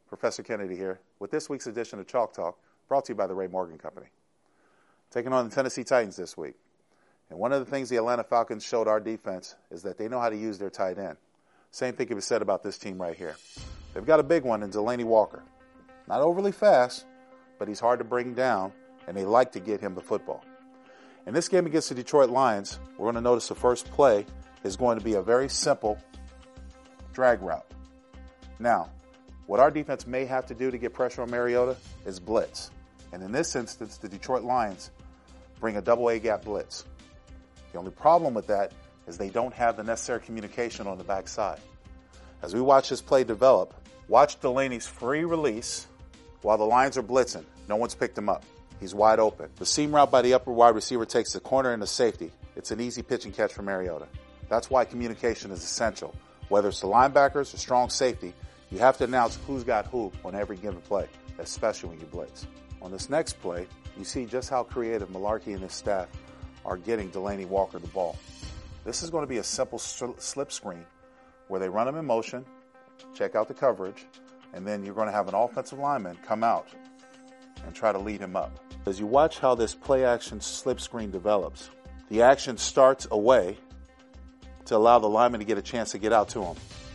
Professor Kennedy here with this week's edition of Chalk Talk, brought to you by the Ray Morgan Company. Taking on the Tennessee Titans this week. And one of the things the Atlanta Falcons showed our defense is that they know how to use their tight end. Same thing can be said about this team right here. They've got a big one in Delanie Walker. Not overly fast, but he's hard to bring down, and they like to get him the football. In this game against the Detroit Lions, we're going to notice the first play is going to be a very simple drag route. Now, what our defense may have to do to get pressure on Mariota is blitz. And in this instance, the Detroit Lions bring a double A-gap blitz. The only problem with that is they don't have the necessary communication on the backside. As we watch this play develop, watch Delanie's free release while the Lions are blitzing. No one's picked him up. He's wide open. The seam route by the upper wide receiver takes the corner and the safety. It's an easy pitch and catch for Mariota. That's why communication is essential. Whether it's the linebackers or strong safety, you have to announce who's got who on every given play, especially when you blitz. On this next play, you see just how creative Mularkey and his staff are getting Delanie Walker the ball. This is going to be a simple slip screen where they run him in motion, check out the coverage, and then you're going to have an offensive lineman come out and try to lead him up. As you watch how this play-action slip screen develops, the action starts away to allow the lineman to get a chance to get out to him.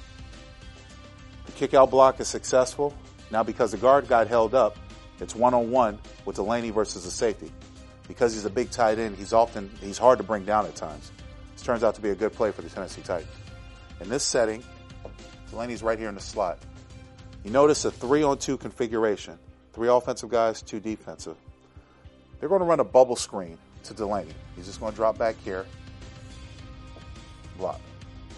The kick-out block is successful. Now because the guard got held up, it's one-on-one with Delanie versus the safety. Because he's a big tight end, he's hard to bring down at times. This turns out to be a good play for the Tennessee Titans. In this setting, Delanie's right here in the slot. You notice a 3-on-2 configuration. 3 offensive guys, 2 defensive. They're going to run a bubble screen to Delanie. He's just going to drop back here, block.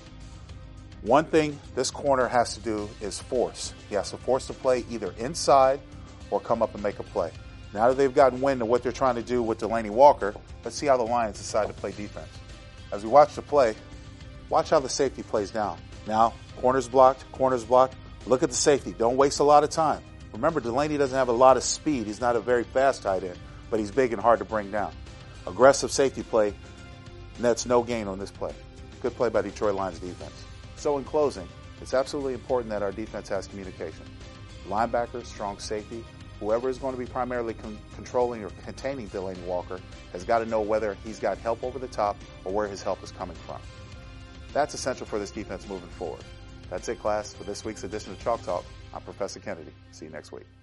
One thing this corner has to do is force. He has to force the play either inside or come up and make a play. Now that they've gotten wind of what they're trying to do with Delanie Walker, let's see how the Lions decide to play defense. As we watch the play, watch how the safety plays down. Now, corner's blocked. Look at the safety. Don't waste a lot of time. Remember, Delanie doesn't have a lot of speed. He's not a very fast tight end, but he's big and hard to bring down. Aggressive safety play nets no gain on this play. Good play by Detroit Lions defense. So in closing, it's absolutely important that our defense has communication. Linebackers, strong safety, whoever is going to be primarily controlling or containing Delanie Walker has got to know whether he's got help over the top or where his help is coming from. That's essential for this defense moving forward. That's it, class, for this week's edition of Chalk Talk. I'm Professor Kennedy. See you next week.